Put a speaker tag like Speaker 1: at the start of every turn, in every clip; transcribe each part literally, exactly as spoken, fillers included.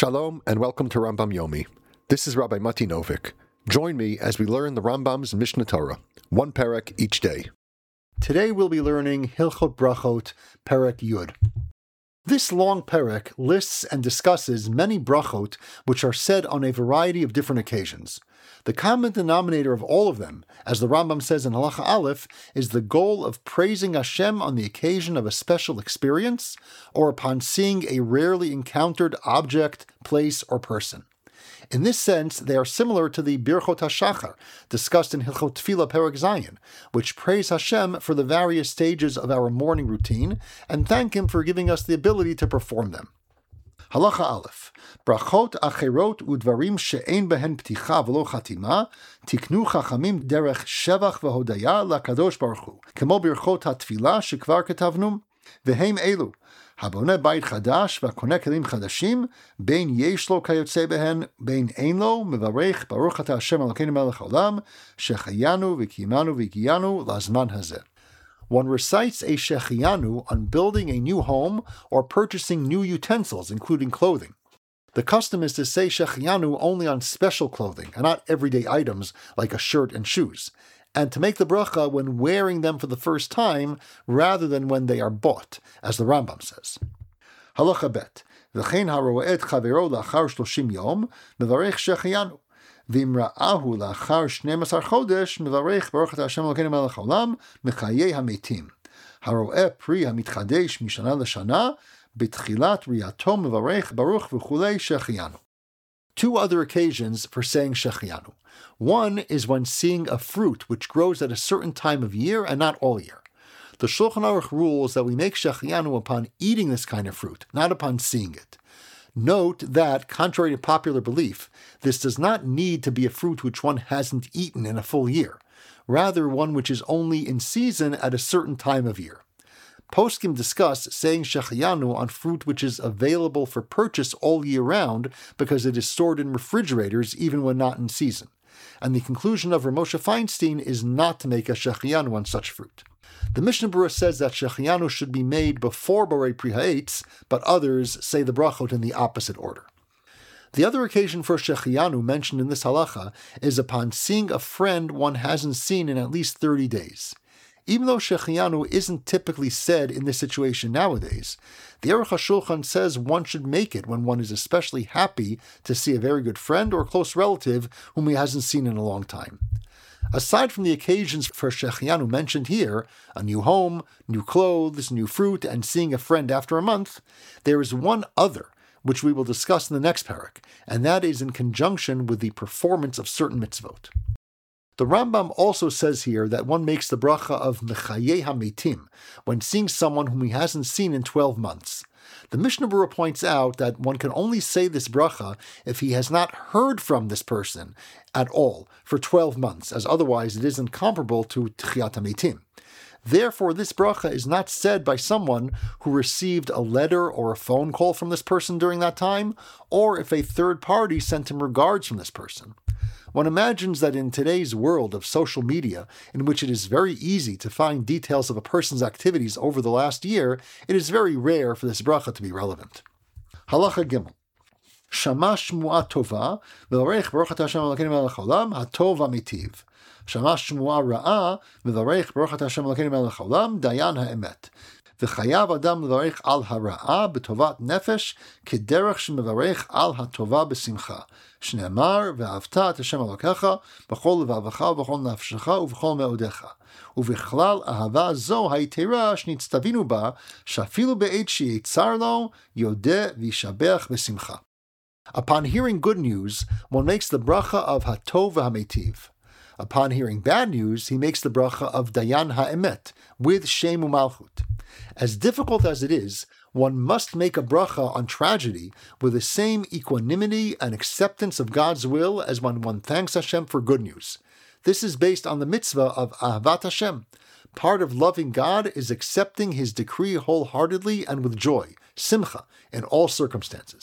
Speaker 1: Shalom and welcome to Rambam Yomi. This is Rabbi Mati Novik. Join me as we learn the Rambam's Mishnah Torah, one perek each day. Today we'll be learning Hilchot Brachot, Perek Yud. This long perek lists and discusses many brachot which are said on a variety of different occasions. The common denominator of all of them, as the Rambam says in Halacha Aleph, is the goal of praising Hashem on the occasion of a special experience or upon seeing a rarely encountered object, place, or person. In this sense, they are similar to the Birchot HaShachar, discussed in Hilchot Tefillah Perek Zayin, which praise Hashem for the various stages of our morning routine and thank Him for giving us the ability to perform them. Halacha Aleph. Brachot acherot udvarim she'ein behen pticha v'lo chatima tiknu chachamim derech shevach v'hodaya lakadosh baruch hu kemo birchot hatfilah shekvar ketavnum v'heim elu haboneh bayit chadash v'koneh kelim chadashim bein yesh lo kayotze behen bein ein lo mevarech baruch ata Hashem Elokeinu melech haolam shechayanu v'kimanu v'giyanu lazman hazeh. One recites a Shechianu on building a new home or purchasing new utensils, including clothing. The custom is to say Shechianu only on special clothing, and not everyday items like a shirt and shoes, and to make the bracha when wearing them for the first time, rather than when they are bought, as the Rambam says. Halacha bet. V'chein haro'et chavero lachar shloshim yom, mevarech Shechianu. V'imra'ahu lachar shneim asar chodesh mevarech baruch ata Hashem Elokeinu melech haolam mechayei hametim. Haro'eh pri hamitchadesh mishana l'shana b'tchilat riyato mevarech baruch v'chulei shechianu. Two other occasions for saying shechianu. One is when seeing a fruit which grows at a certain time of year and not all year. The Shulchan Aruch rules that we make shechianu upon eating this kind of fruit, not upon seeing it. Note that, contrary to popular belief, this does not need to be a fruit which one hasn't eaten in a full year, rather one which is only in season at a certain time of year. Poskim discuss saying shechianu on fruit which is available for purchase all year round because it is stored in refrigerators even when not in season, and the conclusion of Rav Moshe Feinstein is not to make a shechianu on such fruit. The Mishnah Berurah says that shechianu should be made before Borei Pri Ha'etz, but others say the brachot in the opposite order. The other occasion for shechianu mentioned in this halacha is upon seeing a friend one hasn't seen in at least thirty days. Even though shechianu isn't typically said in this situation nowadays, the Aruch HaShulchan says one should make it when one is especially happy to see a very good friend or close relative whom he hasn't seen in a long time. Aside from the occasions for shechianu mentioned here, a new home, new clothes, new fruit, and seeing a friend after a month, there is one other, which we will discuss in the next perek, and that is in conjunction with the performance of certain mitzvot. The Rambam also says here that one makes the bracha of mechayei hametim when seeing someone whom he hasn't seen in twelve months. The Mishnah Berurah points out that one can only say this bracha if he has not heard from this person at all for twelve months, as otherwise it isn't comparable to Tchiyat HaMeitim. Therefore, this bracha is not said by someone who received a letter or a phone call from this person during that time, or if a third party sent him regards from this person. One imagines that in today's world of social media, in which it is very easy to find details of a person's activities over the last year, it is very rare for this bracha to be relevant. Halacha Gimel. Shama shmu'a tova, v'varech baruch ata Hashem Elokeinu melech haolam, hatov hamitiv. Shama shmu'a ra'a, v'varech baruch ata Hashem Elokeinu melech haolam, dayan ha'emet. V'chayav adam levarech al hara'a b'tovat nefesh kederech shemevarech al hatova b'simcha. Shneamar ve'avta et Hashem Elokecha b'chol levavecha v'chol nafshecha u'v'chol me'odecha. U'v'chlal ahava zo ha'itera shnitztavinu ba shafilu be'et sheyitzar lo yodeh v'yishabeach b'simcha. Upon hearing good news, one makes the bracha of hatov v'hametiv. Upon hearing bad news, he makes the bracha of dayan ha'emet with shem u'malchut. As difficult as it is, one must make a bracha on tragedy with the same equanimity and acceptance of God's will as when one thanks Hashem for good news. This is based on the mitzvah of Ahavat Hashem. Part of loving God is accepting His decree wholeheartedly and with joy, simcha, in all circumstances.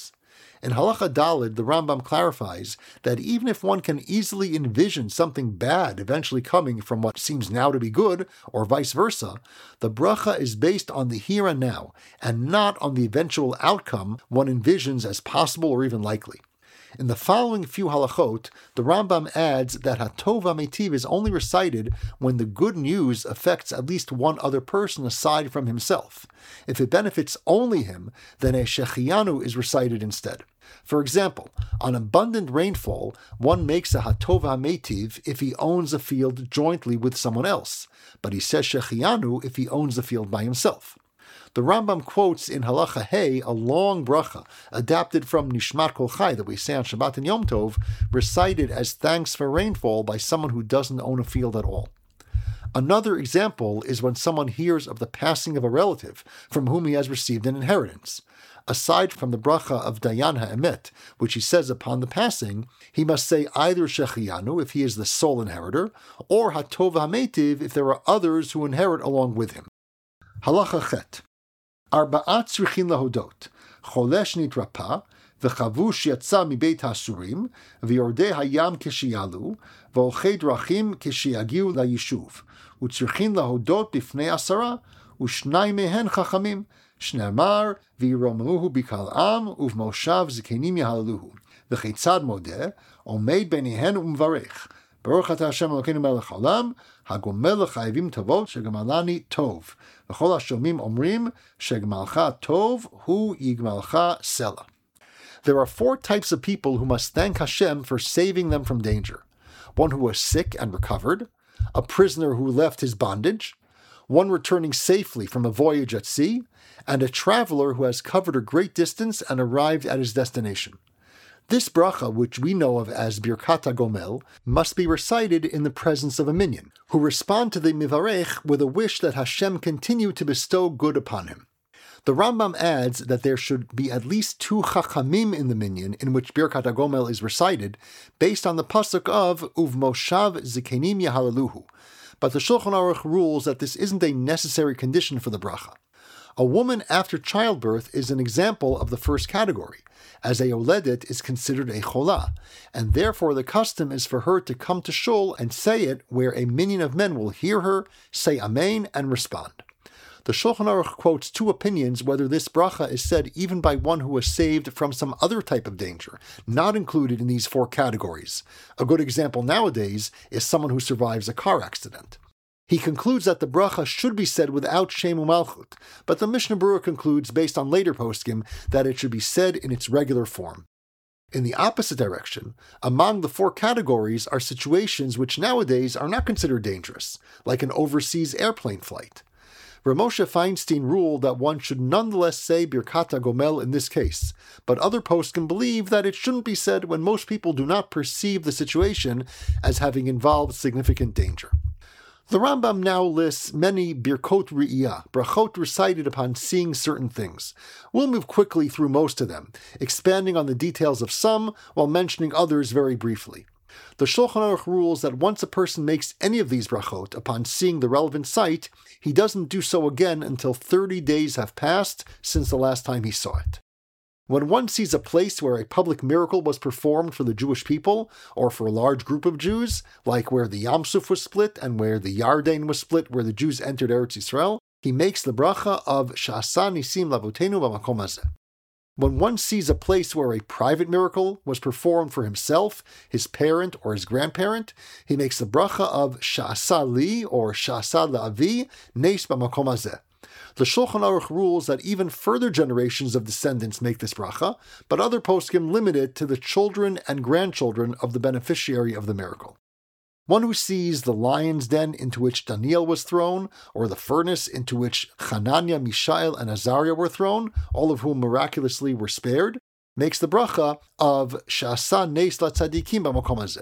Speaker 1: In Halacha Daled, the Rambam clarifies that even if one can easily envision something bad eventually coming from what seems now to be good, or vice versa, the bracha is based on the here and now, and not on the eventual outcome one envisions as possible or even likely. In the following few halachot, the Rambam adds that Hatov HaMeitiv is only recited when the good news affects at least one other person aside from himself. If it benefits only him, then a Shechianu is recited instead. For example, on abundant rainfall, one makes a Hatov HaMeitiv if he owns a field jointly with someone else, but he says Shechianu if he owns the field by himself. The Rambam quotes in Halacha Hey a long bracha, adapted from Nishmat Kol Chai that we say on Shabbat and Yom Tov, recited as thanks for rainfall by someone who doesn't own a field at all. Another example is when someone hears of the passing of a relative from whom he has received an inheritance. Aside from the bracha of Dayan HaEmet, which he says upon the passing, he must say either Shechianu if he is the sole inheritor, or Hatov HaMeitiv if there are others who inherit along with him. Halacha Chet. Arba'at tzrichin lahodot, cholesh nitrapa, v'chavush yatsa mibeit hasurim, v'yordei hayam kishiyalu, v'olchei drachim kishiyagiu layishuv, u'tzrichin lahodot bifnei asara, u'shnai mehen chachamim, shne'amar v'yiromeluhu bikal am, uv'moshav zikenim yahalaluhu, v'cheitzad modeh, omeid benihen umvarech, Baruch atah Hashem Elokeinu melech haolam, hagomel l'chayivim tavot shegamalani tov. V'chol hashomim omrim shegamalcha tov hu yigmalcha sela. There are four types of people who must thank Hashem for saving them from danger. One who was sick and recovered, a prisoner who left his bondage, one returning safely from a voyage at sea, and a traveler who has covered a great distance and arrived at his destination. This bracha, which we know of as Birkat HaGomel, must be recited in the presence of a minyan, who respond to the Mivarech with a wish that Hashem continue to bestow good upon him. The Rambam adds that there should be at least two chachamim in the minyan in which Birkat HaGomel is recited, based on the pasuk of Uvmoshav Zikenim Yahalaluhu. But the Shulchan Aruch rules that this isn't a necessary condition for the bracha. A woman after childbirth is an example of the first category, as a yoledet is considered a cholah, and therefore the custom is for her to come to shul and say it where a minyan of men will hear her, say amen, and respond. The Shulchan Aruch quotes two opinions whether this bracha is said even by one who was saved from some other type of danger, not included in these four categories. A good example nowadays is someone who survives a car accident. He concludes that the bracha should be said without Shem u'Malchut, but the Mishnah Berurah concludes, based on later poskim, that it should be said in its regular form. In the opposite direction, among the four categories are situations which nowadays are not considered dangerous, like an overseas airplane flight. Rav Moshe Feinstein ruled that one should nonetheless say Birkat HaGomel in this case, but other poskim believe that it shouldn't be said when most people do not perceive the situation as having involved significant danger. The Rambam now lists many Birkot Re'iyah, brachot recited upon seeing certain things. We'll move quickly through most of them, expanding on the details of some while mentioning others very briefly. The Shulchan Aruch rules that once a person makes any of these brachot upon seeing the relevant site, he doesn't do so again until thirty days have passed since the last time he saw it. When one sees a place where a public miracle was performed for the Jewish people, or for a large group of Jews, like where the Yam Suf was split and where the Yarden was split where the Jews entered Eretz Yisrael, he makes the bracha of Sha'asa Nisim Lavotenu B'makom Hazeh. When one sees a place where a private miracle was performed for himself, his parent, or his grandparent, he makes the bracha of Sha'asa Li, or Sha'asa La'avi, Neis B'makom Hazeh. The Shulchan Aruch rules that even further generations of descendants make this bracha, but other poskim limit it to the children and grandchildren of the beneficiary of the miracle. One who sees the lion's den into which Daniel was thrown, or the furnace into which Hananiah, Mishael, and Azariah were thrown, all of whom miraculously were spared, makes the bracha of Sha'asa Neis LaTzadikim B'makom Hazeh.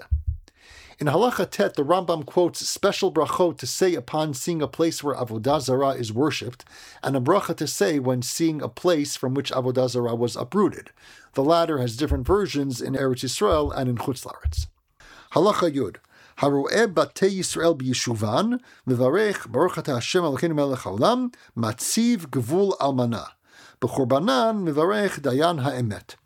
Speaker 1: In Halacha Tet, the Rambam quotes special brachot to say upon seeing a place where Avodah Zarah is worshipped, and a bracha to say when seeing a place from which Avodah Zarah was uprooted. The latter has different versions in Eretz Yisrael and in Chutz La'aretz. Halacha Yud. Haro'eh batei Yisrael b'yishuvan, mevarech Baruch atah Hashem Elokeinu melech haolam, matziv gvul almana. B'churbanan mevarech dayan ha'emet.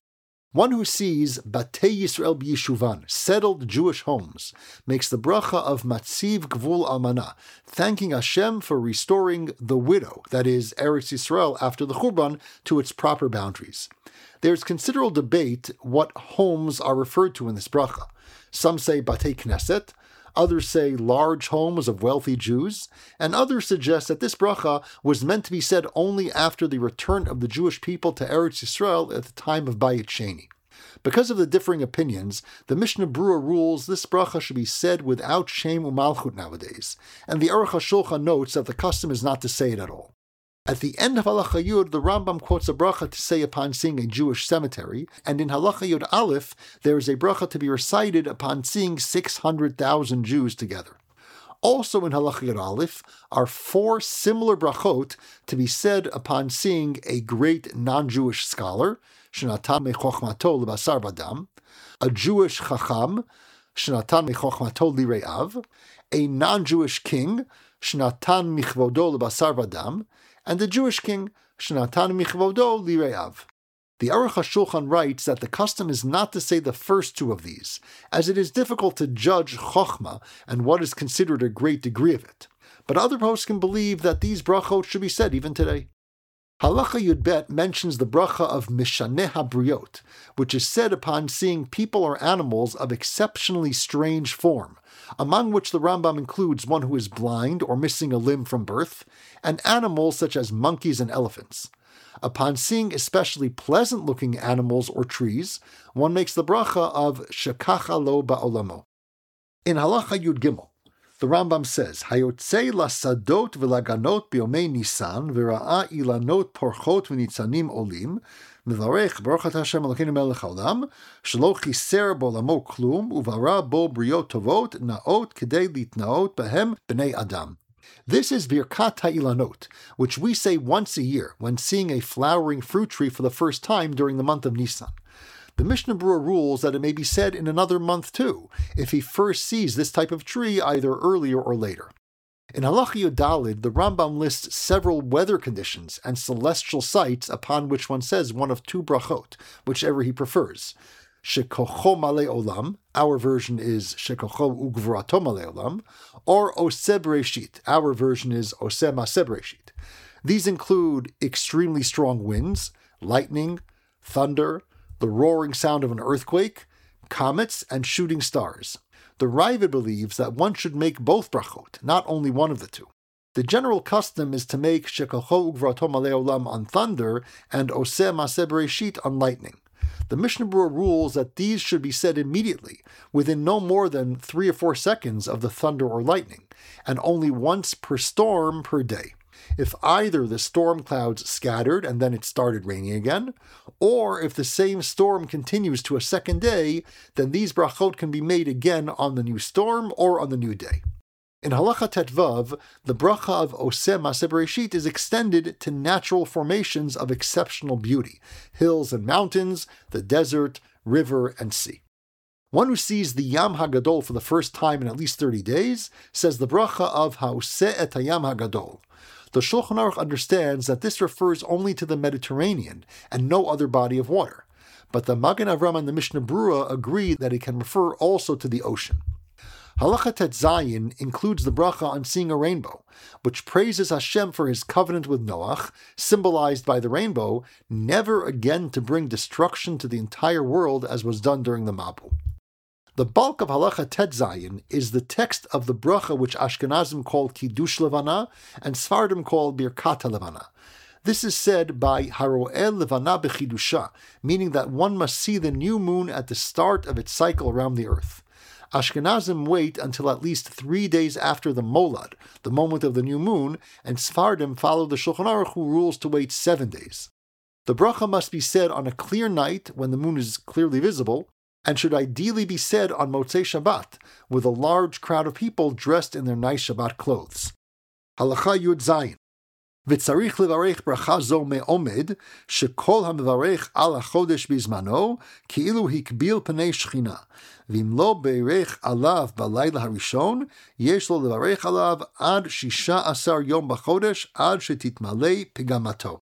Speaker 1: One who sees Batei Yisrael b'Yishuvan, settled Jewish homes, makes the bracha of Matziv Gvul Almana, thanking Hashem for restoring the widow, that is, Eretz Yisrael, after the Churban, to its proper boundaries. There is considerable debate what homes are referred to in this bracha. Some say Batei Knesset, others say large homes of wealthy Jews, and others suggest that this bracha was meant to be said only after the return of the Jewish people to Eretz Yisrael at the time of Bayit Sheni. Because of the differing opinions, the Mishnah Berurah rules this bracha should be said without Shem Umalchut nowadays, and the Aruch HaShulchan notes that the custom is not to say it at all. At the end of Halacha Yud, the Rambam quotes a bracha to say upon seeing a Jewish cemetery, and in Halacha Yud Aleph, there is a bracha to be recited upon seeing six hundred thousand Jews together. Also in Halacha Yud Aleph are four similar brachot to be said upon seeing a great non-Jewish scholar, Shenatan Mechochmato L'Basar Badam, a Jewish Chacham, Shenatan Mechochmato L'Re'av, a non-Jewish king, Shenatan Michvodo L'Basar Badam, and the Jewish king, Shenatan Michvodo L'Re'av. The Aruch HaShulchan writes that the custom is not to say the first two of these, as it is difficult to judge chokhmah and what is considered a great degree of it. But other poskim believe that these brachot should be said even today. Halacha Yud Bet mentions the bracha of Mishaneh HaBriot, which is said upon seeing people or animals of exceptionally strange form, among which the Rambam includes one who is blind or missing a limb from birth, and animals such as monkeys and elephants. Upon seeing especially pleasant-looking animals or trees, one makes the bracha of Shekacha Lo Ba'olamo. In Halacha Yud Gimel, the Rambam says, Hayotzei lasadot v'laganot b'yomei Nisan v'ra'a ilanot porchot v'nitzanim olim Mivarech Baruch Hashem Elokeinu melech haolam shelo chiser b'olamo klum uvara bo briot tovot naot kedei litnaot behem b'nei adam. This is Birkat HaIlanot, which we say once a year when seeing a flowering fruit tree for the first time during the month of Nisan. The Mishnah Berurah rules that it may be said in another month too, if he first sees this type of tree either earlier or later. In Halacha Yud Daled, the Rambam lists several weather conditions and celestial sights upon which one says one of two brachot, whichever he prefers. Shekocho Malei Olam, our version is Shekocho Ugvurato Malei Olam, or Oseh Bereshit, our version is Oseh Maseh Bereshit. These include extremely strong winds, lightning, thunder, the roaring sound of an earthquake, comets, and shooting stars. The Raavad believes that one should make both brachot, not only one of the two. The general custom is to make Shekocho Ugvurato Malei Olam on thunder and Oseh Maseh Bereshit on lightning. The Mishnah Berurah rules that these should be said immediately, within no more than three or four seconds of the thunder or lightning, and only once per storm per day. If either the storm clouds scattered and then it started raining again, or if the same storm continues to a second day, then these brachot can be made again on the new storm or on the new day. In Halacha Tetvav, the bracha of Oseh Maseh Bereshit is extended to natural formations of exceptional beauty, hills and mountains, the desert, river, and sea. One who sees the Yam HaGadol for the first time in at least thirty days says the bracha of Ha'oseh et HaYam HaGadol. The Shulchan Aruch understands that this refers only to the Mediterranean and no other body of water, but the Magen Avram and the Mishnah Berurah agree that it can refer also to the ocean. Halacha Tet Zayin includes the bracha on seeing a rainbow, which praises Hashem for his covenant with Noach, symbolized by the rainbow, never again to bring destruction to the entire world as was done during the Mabul. The bulk of Halacha Tet Zayin is the text of the bracha which Ashkenazim call Kiddush Levana and Sfardim call Birkat Levana. This is said by Haroel Levana Bechidusha, meaning that one must see the new moon at the start of its cycle around the earth. Ashkenazim wait until at least three days after the Molad, the moment of the new moon, and Sfardim follow the Shulchan Aruch, who rules to wait seven days. The bracha must be said on a clear night when the moon is clearly visible, and should ideally be said on Motzei Shabbat, with a large crowd of people dressed in their nice Shabbat clothes. Halacha Yud Zayin. V'tzarich levarech bracha zo me'omed, shekol ha'mevarech al ha'chodesh bizmano, ki'ilu hikbil p'nei shechina. V'im lo be'erech alav b'layla harishon, yesh lo levarech alav ad shisha asar yom b'chodesh ad shetitmalei pigamato.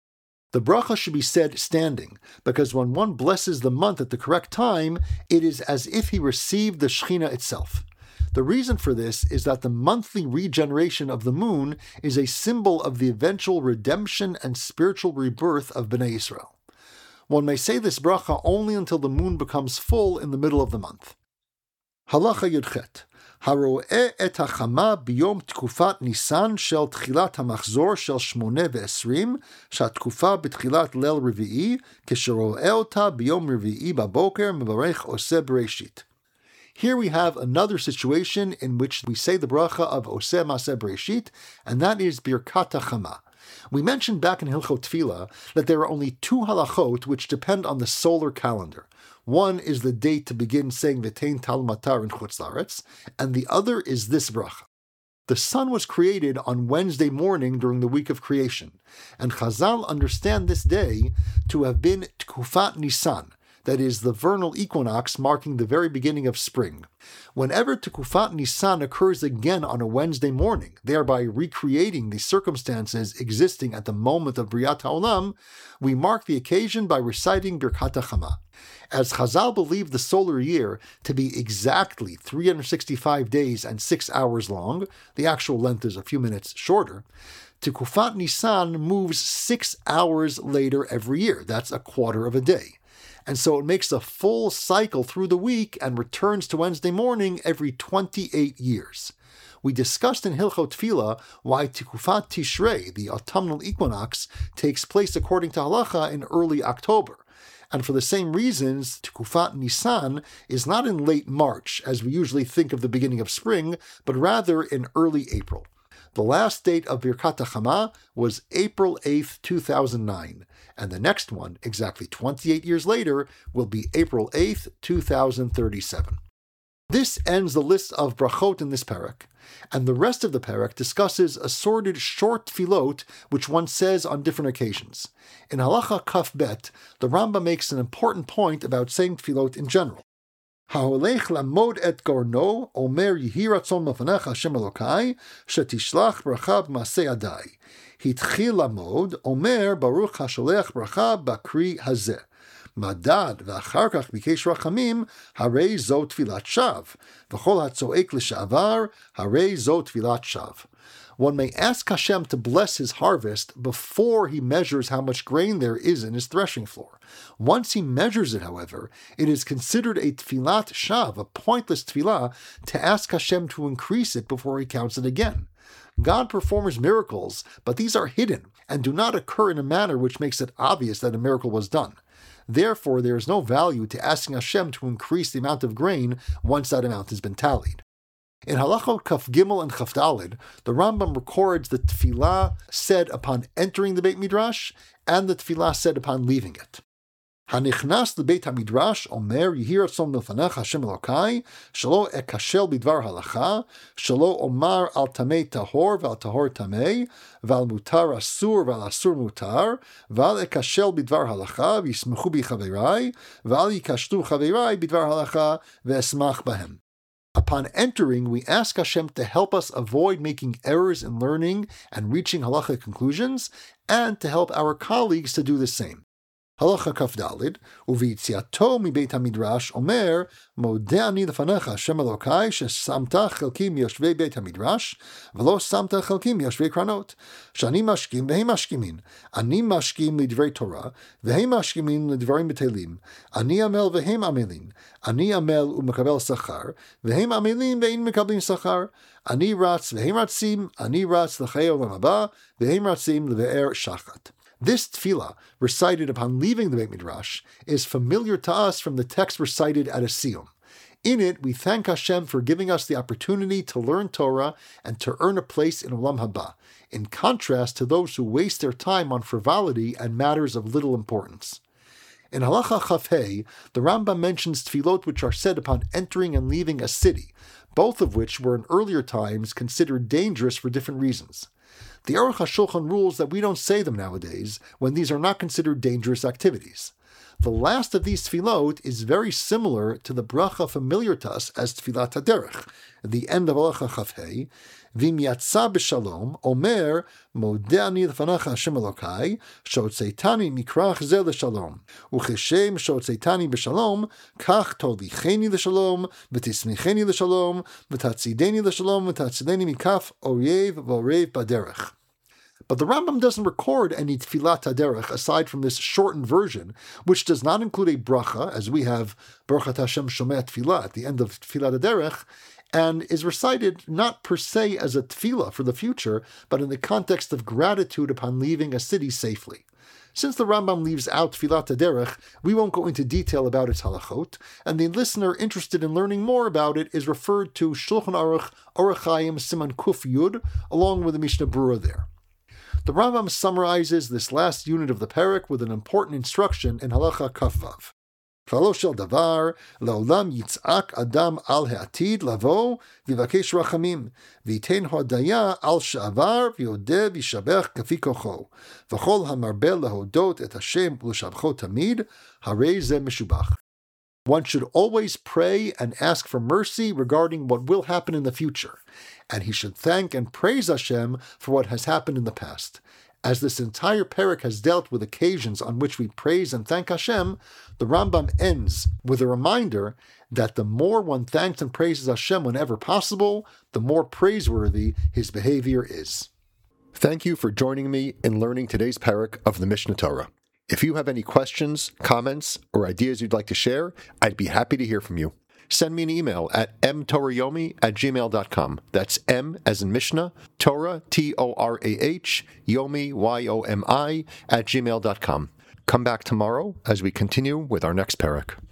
Speaker 1: The bracha should be said standing, because when one blesses the month at the correct time, it is as if he received the Shekhinah itself. The reason for this is that the monthly regeneration of the moon is a symbol of the eventual redemption and spiritual rebirth of Bnei Israel. One may say this bracha only until the moon becomes full in the middle of the month. Halacha Yudchet. הרואה את החמה ביום תקופת ניסן של תחילת המחזור של שמונה ועשרים, שהתקופה בתחילת ליל רביעי, כשרואה אותה ביום רביעי בבוקר מברך עושה בראשית. Here we have another situation in which we say the bracha of Oseh Maaseh Bereshit, and that is Birkat HaChama. We mentioned back in Hilchot Tefillah that there are only two halachot which depend on the solar calendar. One is the date to begin saying V'tein Tal Matar in Chutz La'aretz, and the other is this bracha. The sun was created on Wednesday morning during the week of creation, and Chazal understand this day to have been Tkufat Nisan, that is, the vernal equinox marking the very beginning of spring. Whenever Tekufat Nisan occurs again on a Wednesday morning, thereby recreating the circumstances existing at the moment of Briat HaOlam, we mark the occasion by reciting Birkat HaChama. As Chazal believed the solar year to be exactly three hundred sixty-five days and six hours long, the actual length is a few minutes shorter, Tekufat Nisan moves six hours later every year. That's a quarter of a day. And so it makes a full cycle through the week and returns to Wednesday morning every twenty-eight years. We discussed in Hilchot Tefillah why Tikufat Tishrei, the autumnal equinox, takes place according to halacha in early October. And for the same reasons, Tikufat Nisan is not in late March, as we usually think of the beginning of spring, but rather in early April. The last date of Birkat HaChama was April eighth, two thousand nine, and the next one, exactly twenty-eight years later, will be April eighth, two thousand thirty-seven. This ends the list of brachot in this parak, and the rest of the parak discusses assorted short tefillot which one says on different occasions. In Halacha Kaf Bet, the Rambam makes an important point about saying tefillot in general. ההולך לעמוד את גורנו, אומר יהי רצון מלפניך השם אלוקי, שתשלח ברכה במעשה ידי. התחיל לעמוד, אומר ברוך השולח ברכה בקרי הזה. מדד ואחר כך ביקש רחמים, הרי זו תפילת שווא, וכל הצועק לשעבר, הרי זו תפילת שווא. One may ask Hashem to bless his harvest before he measures how much grain there is in his threshing floor. Once he measures it, however, it is considered a tfilat shav, a pointless tfilah, to ask Hashem to increase it before he counts it again. God performs miracles, but these are hidden and do not occur in a manner which makes it obvious that a miracle was done. Therefore, there is no value to asking Hashem to increase the amount of grain once that amount has been tallied. In Halachot Kaf Gimel and Chaf Daled, the Rambam records the tefillah said upon entering the Beit Midrash and the tefillah said upon leaving it. Hanichnas lebeit hamidrash omer yehi ratzon milfanecha Hashem Elokai shelo ekashel bidvar halacha shelo omar al tamei tahor v'al tahor tamei v'al mutar asur v'al asur mutar v'al ekashel bidvar halacha v'yismechu bi chaverai v'al yikashtu chaverai bidvar halacha v'esmach bahem. Upon entering, we ask Hashem to help us avoid making errors in learning and reaching halachic conclusions, and to help our colleagues to do the same. Halacha Kaf Daled, uvi'itziato mibeit hamidrash omer, modeh ani lefanecha Hashem Elokai shesamta chelki miyoshvei beit hamidrash, v'lo samta chelki miyoshvei kranot, shani mashkim v'hei mashkimin, ani mashkim lidvrei Torah, v'hei mashkimin lidvarim betelim, ani amel v'hei amelin, ani amel u'mekabel sachar, v'hei amelin v'ein mekabelin sachar, ani ratz v'hei ratzim, ani ratz l'chei olam haba, v'hei ratzim l've'er shachat. This tefillah, recited upon leaving the Beit Midrash, is familiar to us from the text recited at a siyum. In it, we thank Hashem for giving us the opportunity to learn Torah and to earn a place in Olam Haba, in contrast to those who waste their time on frivolity and matters of little importance. In Halacha Chaf Hei, the Rambam mentions tefillot which are said upon entering and leaving a city, both of which were in earlier times considered dangerous for different reasons. The Aruch HaShulchan rules that we don't say them nowadays when these are not considered dangerous activities. The last of these tefillot is very similar to the bracha familiar to us as Tfilat HaDerech, at the end of Halacha Chaf Hei, V'im yatsa b'shalom, omer, modeh ani lefanecha Hashem Elokai, she'otzeitani mikrach ze l'shalom. U'cheshem she'otzeitani b'shalom, kach tolicheni l'shalom, v'tismicheni l'shalom, v'tatzideni l'shalom, v'tatzideni mikaf oyev v'orev baderech. But the Rambam doesn't record any Tfilat HaDerech aside from this shortened version, which does not include a bracha, as we have Baruch Hashem Shomeh Tfilah at the end of Tfilat HaDerech, and is recited not per se as a tefillah for the future, but in the context of gratitude upon leaving a city safely. Since the Rambam leaves out Tfilat HaDerech, we won't go into detail about its halachot, and the listener interested in learning more about it is referred to Shulchan Aruch Orach Chaim Siman Kuf Yud, along with the Mishnah Berurah there. The Rambam summarizes this last unit of the parak with an important instruction in Halacha Kafvav. Klalo shel davar, leolam yitzak adam al ha'atid lavo v'vakesh rachamim, v'yitein hodaya al she'avar v'yodeh v'yishabech kafi kocho, v'chol hamarbeh lehodot et Hashem l'shabcho tamid, harei ze meshubach. One should always pray and ask for mercy regarding what will happen in the future, and he should thank and praise Hashem for what has happened in the past. As this entire parak has dealt with occasions on which we praise and thank Hashem, the Rambam ends with a reminder that the more one thanks and praises Hashem whenever possible, the more praiseworthy his behavior is. Thank you for joining me in learning today's parak of the Mishnah Torah. If you have any questions, comments, or ideas you'd like to share, I'd be happy to hear from you. Send me an email at m torah yomi at gmail dot com. That's M as in Mishnah, Torah, T O R A H, Yomi, Y O M I, at gmail dot com. Come back tomorrow as we continue with our next parak.